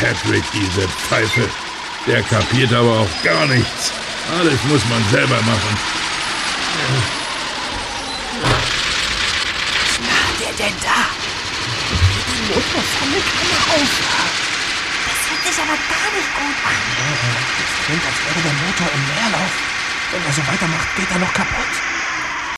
Patrick, diese Pfeife. Der kapiert aber auch gar nichts. Alles muss man selber machen. Was macht der denn da? Die Motorsammel kann er aufhören. Das hört sich aber gar nicht gut an. Das klingt, als wäre der Motor im Leerlauf. Wenn er so weitermacht, geht er noch kaputt.